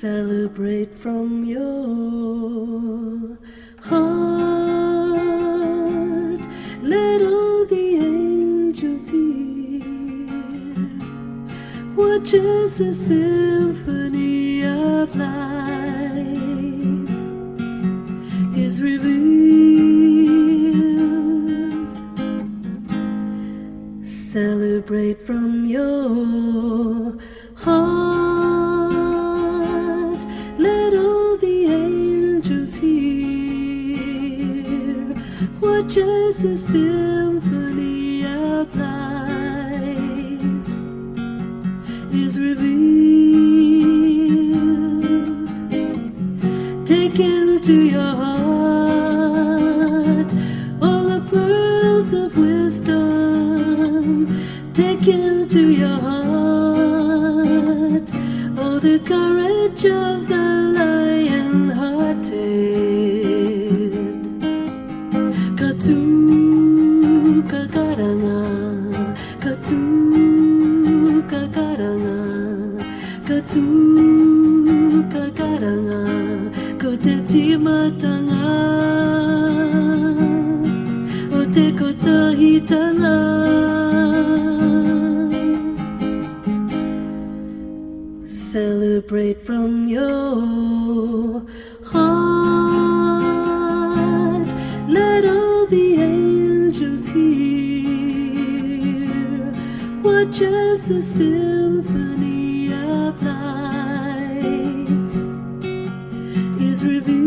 Celebrate from your heart. Let all the angels hear what just a symphony of life is revealed. Celebrate from your heart. Let all the angels hear what just a symphony of life is revealed. Take into your heart all the pearls of wisdom. Take into your heart all the courage of the lion-hearted. Katu kakaranga, katu kakaranga, katu kakaranga, koteti matanga, ote kotahitanga. Celebrate from your heart. Let all the angels hear what just a symphony of life is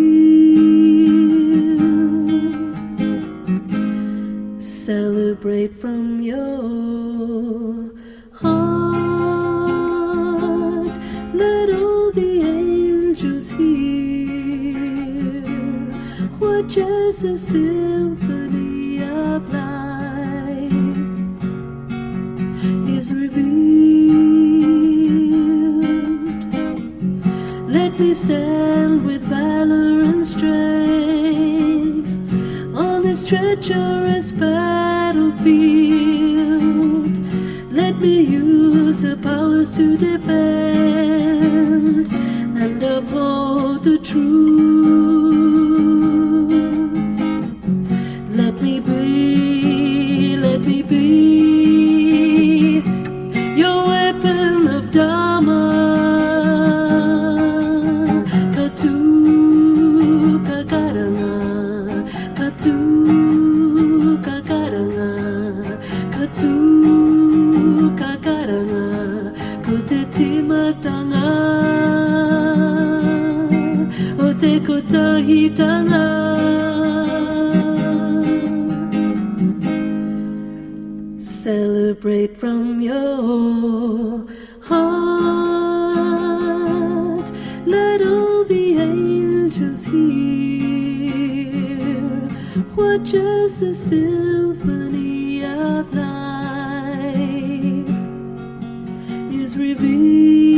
revealed. Celebrate from your heart. Let all the angels hear what just a symphony of life is revealed. Let me stand with valor and strength on this treacherous battlefield. Let me use the powers to defend and uphold the truth. Let me be your weapon of Dharma. Katu kakaranga, katu kakaranga, katu kakaranga, koteti matanga, ote kotahitanga. Celebrate from your heart. Let all the angels hear what just a symphony of life is revealed.